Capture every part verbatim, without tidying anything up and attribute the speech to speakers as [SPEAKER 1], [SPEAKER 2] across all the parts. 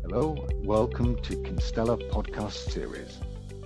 [SPEAKER 1] Hello, and welcome to Kinstella podcast series.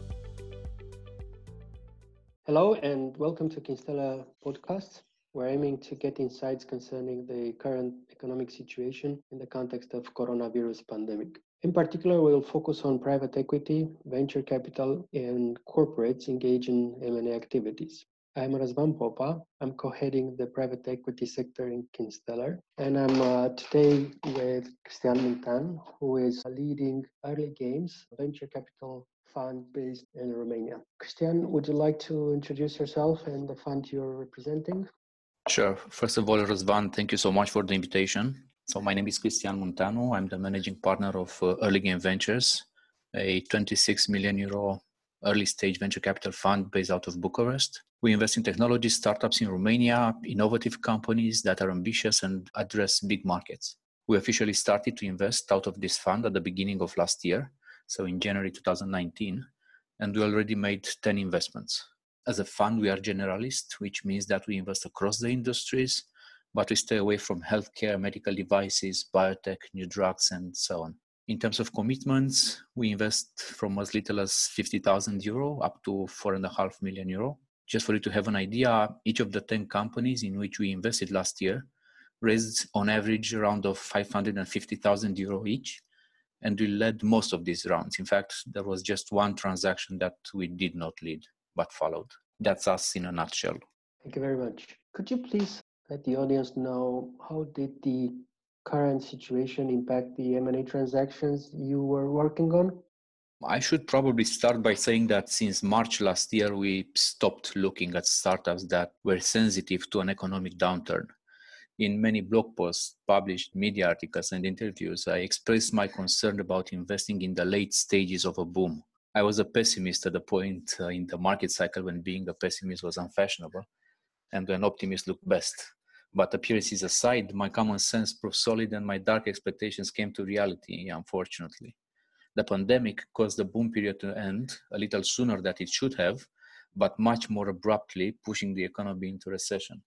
[SPEAKER 2] Hello, and welcome to Kinstella podcast. We're aiming to get insights concerning the current economic situation in the context of coronavirus pandemic. In particular, we'll focus on private equity, venture capital, and corporates engaged in M and A activities. I'm Razvan Popa. I'm co-heading the private equity sector in Kinstella, and I'm uh, today with Cristian Munteanu, who is leading Early Games venture capital fund based in Romania. Cristian, would you like to introduce yourself and the fund you're representing?
[SPEAKER 3] Sure. First of all, Razvan, thank you so much for the invitation. So my name is Cristian Munteanu. I'm the managing partner of uh, Early Game Ventures, a twenty-six million euro early stage venture capital fund based out of Bucharest. We invest in technology startups in Romania, innovative companies that are ambitious and address big markets. We officially started to invest out of this fund at the beginning of last year, so in January two thousand nineteen, and we already made ten investments. As a fund, we are generalist, which means that we invest across the industries, but we stay away from healthcare, medical devices, biotech, new drugs, and so on. In terms of commitments, we invest from as little as fifty thousand euro up to four point five million euro. Just for you to have an idea, each of the ten companies in which we invested last year raised on average around of five hundred fifty thousand euro each, and we led most of these rounds. In fact, there was just one transaction that we did not lead, but followed. That's us in a nutshell.
[SPEAKER 2] Thank you very much. Could you please let the audience know how did the current situation impact the M and A transactions you were working on?
[SPEAKER 3] I should probably start by saying that since March last year, we stopped looking at startups that were sensitive to an economic downturn. In many blog posts, published media articles, and interviews, I expressed my concern about investing in the late stages of a boom. I was a pessimist at the point uh, in the market cycle when being a pessimist was unfashionable and when optimists looked best. But appearances aside, my common sense proved solid and my dark expectations came to reality, unfortunately. The pandemic caused the boom period to end a little sooner than it should have, but much more abruptly, pushing the economy into recession.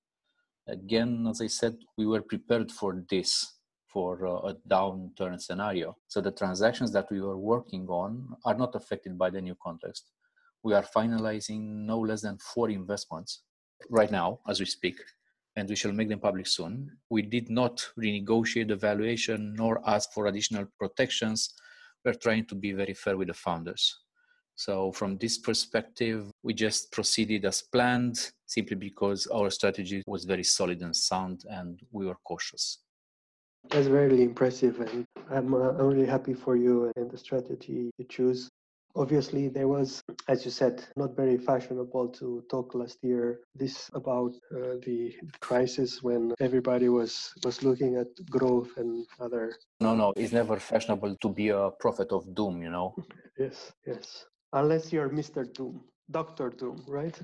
[SPEAKER 3] Again, as I said, we were prepared for this, for uh, a downturn scenario. So the transactions that we were working on are not affected by the new context. We are finalizing no less than four investments right now, as we speak, and we shall make them public soon. We did not renegotiate the valuation nor ask for additional protections. We're trying to be very fair with the founders. So from this perspective, we just proceeded as planned, simply because our strategy was very solid and sound and we were cautious.
[SPEAKER 2] That's very impressive, and I'm, uh, I'm really happy for you and the strategy you choose. Obviously, there was, as you said, not very fashionable to talk last year this about uh, the crisis when everybody was, was looking at growth and other.
[SPEAKER 3] No, no, it's never fashionable to be a prophet of doom, you know.
[SPEAKER 2] Yes, yes. Unless you're Mister Doom, Doctor Doom, right?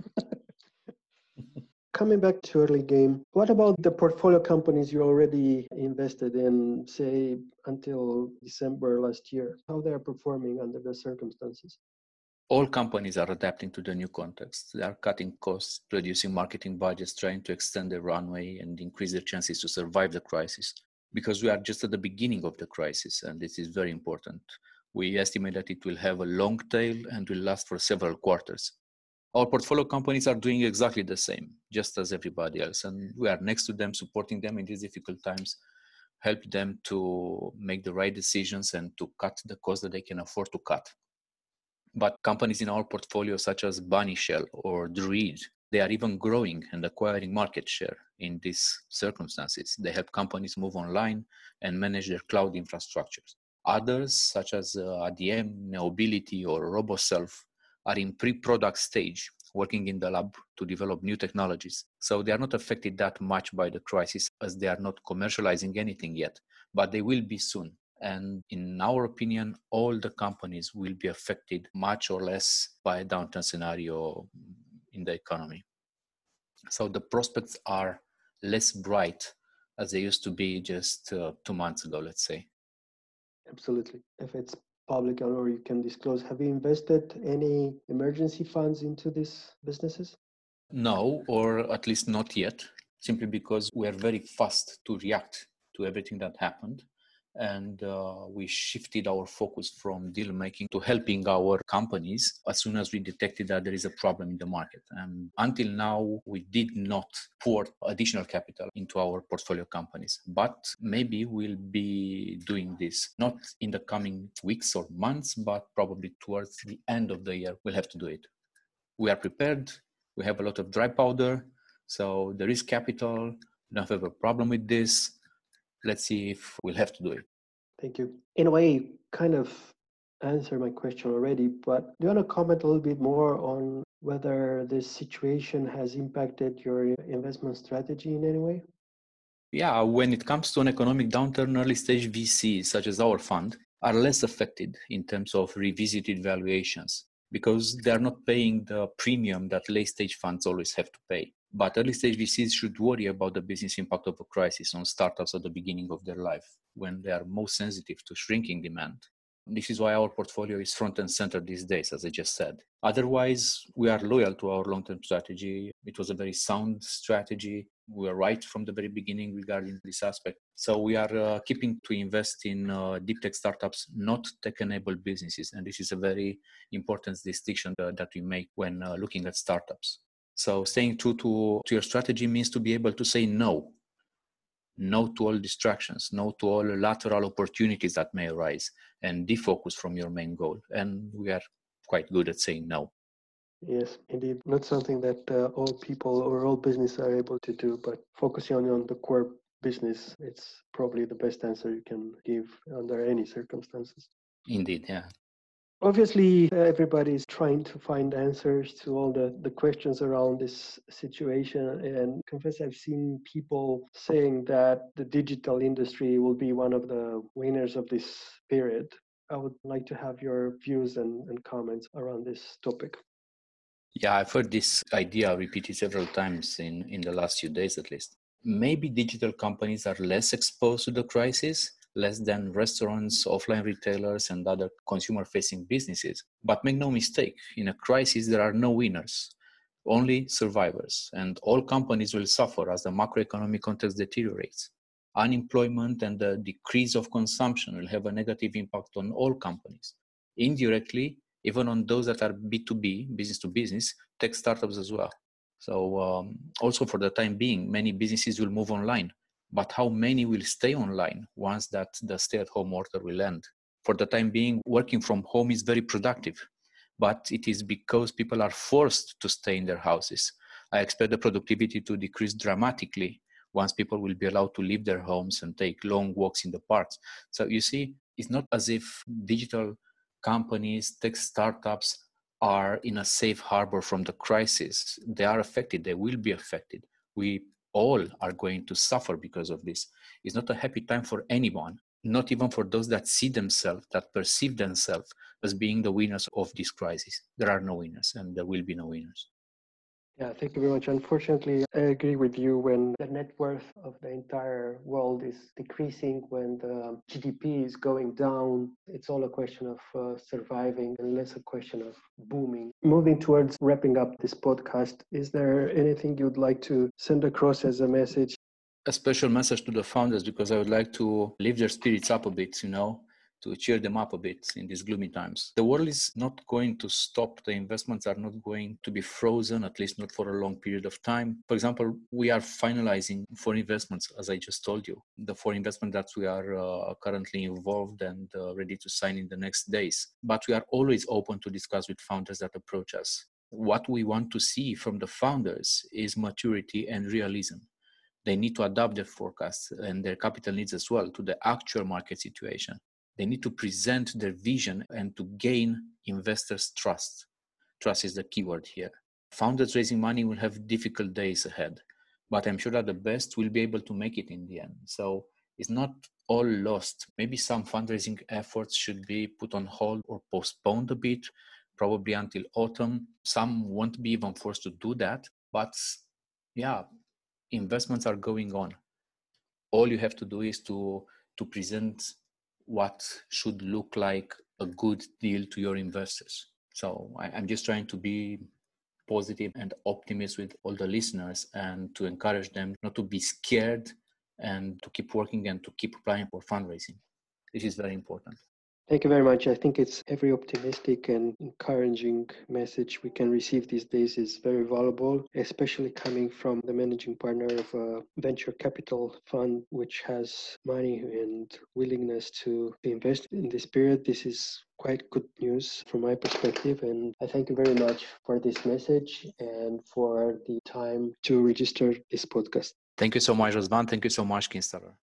[SPEAKER 2] Coming back to Early Game, what about the portfolio companies you already invested in, say, until December last year? How they are performing under the circumstances?
[SPEAKER 3] All companies are adapting to the new context. They are cutting costs, reducing marketing budgets, trying to extend their runway and increase their chances to survive the crisis. Because we are just at the beginning of the crisis, and this is very important. We estimate that it will have a long tail and will last for several quarters. Our portfolio companies are doing exactly the same, just as everybody else. And we are next to them, supporting them in these difficult times, help them to make the right decisions and to cut the costs that they can afford to cut. But companies in our portfolio, such as Bunny Shell or Druid, they are even growing and acquiring market share in these circumstances. They help companies move online and manage their cloud infrastructures. Others, such as uh, A D M, Neobility, or RoboSelf, are in pre-product stage, working in the lab to develop new technologies. So they are not affected that much by the crisis as they are not commercializing anything yet, but they will be soon. And in our opinion, all the companies will be affected much or less by a downturn scenario in the economy. So the prospects are less bright as they used to be just uh, two months ago, let's say.
[SPEAKER 2] Absolutely. If it's public or you can disclose, have you invested any emergency funds into these businesses?
[SPEAKER 3] No, or at least not yet, simply because we are very fast to react to everything that happened. And uh, we shifted our focus from deal making to helping our companies as soon as we detected that there is a problem in the market. And until now, we did not pour additional capital into our portfolio companies, but maybe we'll be doing this not in the coming weeks or months, but probably towards the end of the year, we'll have to do it. We are prepared. We have a lot of dry powder. So there is capital. We don't have a problem with this. Let's see if we'll have to do it.
[SPEAKER 2] Thank you. In a way, kind of answered my question already, but do you want to comment a little bit more on whether this situation has impacted your investment strategy in any way?
[SPEAKER 3] Yeah, when it comes to an economic downturn, early stage V Cs, such as our fund, are less affected in terms of revisited valuations because they are not paying the premium that late stage funds always have to pay. But early stage V Cs should worry about the business impact of a crisis on startups at the beginning of their life, when they are most sensitive to shrinking demand. This is why our portfolio is front and center these days, as I just said. Otherwise, we are loyal to our long-term strategy. It was a very sound strategy. We were right from the very beginning regarding this aspect. So we are uh, keeping to invest in uh, deep tech startups, not tech-enabled businesses. And this is a very important distinction uh, that we make when uh, looking at startups. So staying true to, to your strategy means to be able to say no. No to all distractions, no to all lateral opportunities that may arise, and defocus from your main goal. And we are quite good at saying no.
[SPEAKER 2] Yes, indeed. Not something that uh, all people or all business are able to do, but focusing on, on the core business, it's probably the best answer you can give under any circumstances.
[SPEAKER 3] Indeed, yeah.
[SPEAKER 2] Obviously, everybody is trying to find answers to all the, the questions around this situation. And confess, I've seen people saying that the digital industry will be one of the winners of this period. I would like to have your views and, and comments around this topic.
[SPEAKER 3] Yeah, I've heard this idea repeated several times in, in the last few days at least. Maybe digital companies are less exposed to the crisis, less than restaurants, offline retailers, and other consumer-facing businesses. But make no mistake, in a crisis, there are no winners, only survivors, and all companies will suffer as the macroeconomic context deteriorates. Unemployment and the decrease of consumption will have a negative impact on all companies. Indirectly, even on those that are B two B, business to business, tech startups as well. So um, also for the time being, many businesses will move online. But how many will stay online once that the stay-at-home order will end? For the time being, working from home is very productive, but it is because people are forced to stay in their houses. I expect the productivity to decrease dramatically once people will be allowed to leave their homes and take long walks in the parks. So you see, it's not as if digital companies, tech startups are in a safe harbor from the crisis. They are affected. They will be affected. We all are going to suffer because of this. It's not a happy time for anyone, not even for those that see themselves, that perceive themselves as being the winners of this crisis. There are no winners, and there will be no winners.
[SPEAKER 2] Yeah, thank you very much. Unfortunately, I agree with you. When the net worth of the entire world is decreasing, when the G D P is going down, it's all a question of uh, surviving and less a question of booming. Moving towards wrapping up this podcast, is there anything you'd like to send across as a message?
[SPEAKER 3] A special message to the founders, because I would like to lift their spirits up a bit, you know, to cheer them up a bit in these gloomy times. The world is not going to stop. The investments are not going to be frozen, at least not for a long period of time. For example, we are finalizing four investments, as I just told you, the four investments that we are uh, currently involved and uh, ready to sign in the next days. But we are always open to discuss with founders that approach us. What we want to see from the founders is maturity and realism. They need to adapt their forecasts and their capital needs as well to the actual market situation. They need to present their vision and to gain investors' trust. Trust is the keyword here. Founders raising money will have difficult days ahead, but I'm sure that the best will be able to make it in the end. So it's not all lost. Maybe some fundraising efforts should be put on hold or postponed a bit, probably until autumn. Some won't be even forced to do that, but yeah, investments are going on. All you have to do is to, to present what should look like a good deal to your investors. So I, I'm just trying to be positive and optimist with all the listeners and to encourage them not to be scared and to keep working and to keep applying for fundraising. This is very important.
[SPEAKER 2] Thank you very much. I think it's every optimistic and encouraging message we can receive these days is very valuable, especially coming from the managing partner of a venture capital fund, which has money and willingness to invest in this period. This is quite good news from my perspective, and I thank you very much for this message and for the time to register this podcast.
[SPEAKER 3] Thank you so much, Răzvan. Thank you so much, Kinsteller.